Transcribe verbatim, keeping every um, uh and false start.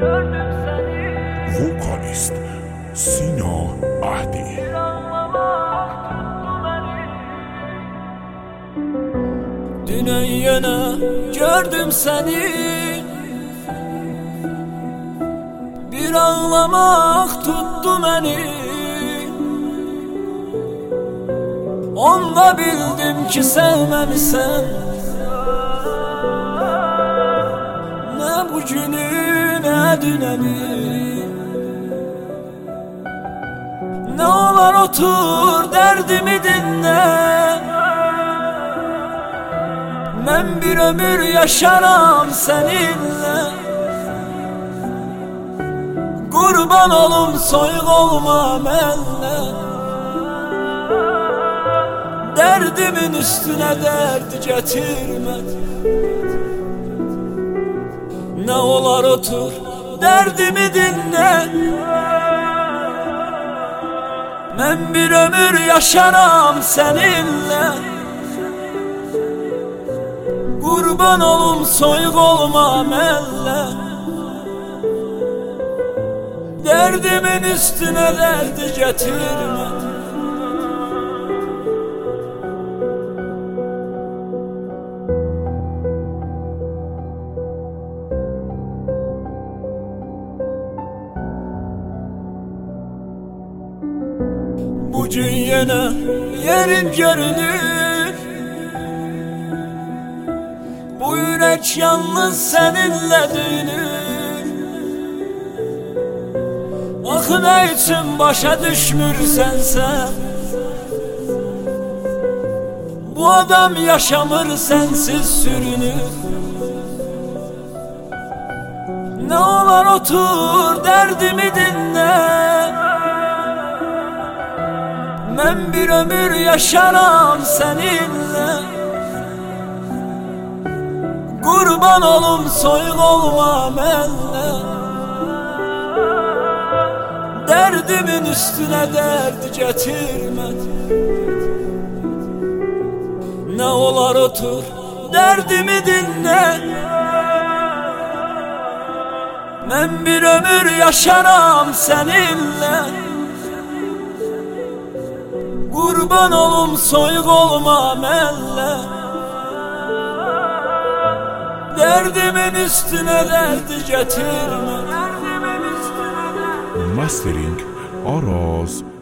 Vokalist Sina Ahdi. Dünən yenə gördüm səni, bir ağlamaq tuttu məni. Onda bildim ki sevməmisən, nə bugünü nə dünəni. Nə olar otur dərdimi dinlə, mən bir ömür yaşaram səninlə. Qurban olum soyuq olma mənlə, dərdimin üstünə dərd gətirmə. Nə olar otur dərdimi dinlə, mən bir ömür yaşaram səninlə. Qurban olum soyuq olma mənlə, dərdimin üstünə dərd gətirmə. Bugün yenə yerin görünür, bu ürək yalnız səninlə döyünür. Axı nə üçün başa düşmürsənsə, bu adam yaşamır sənsiz sürünür. Nə olar otur dərdimi dinlə, mən bir ömür yaşaram səninlə. Qurban olum soyuq olma mənlə, dərdimin üstünə dərd gətirmə. Nə olar otur dərdimi dinlə, mən bir ömür yaşaram səninlə. Qurban olum soyuq olma mənlə, dərdimin üstünə dərd gətirmə. Mastering Araz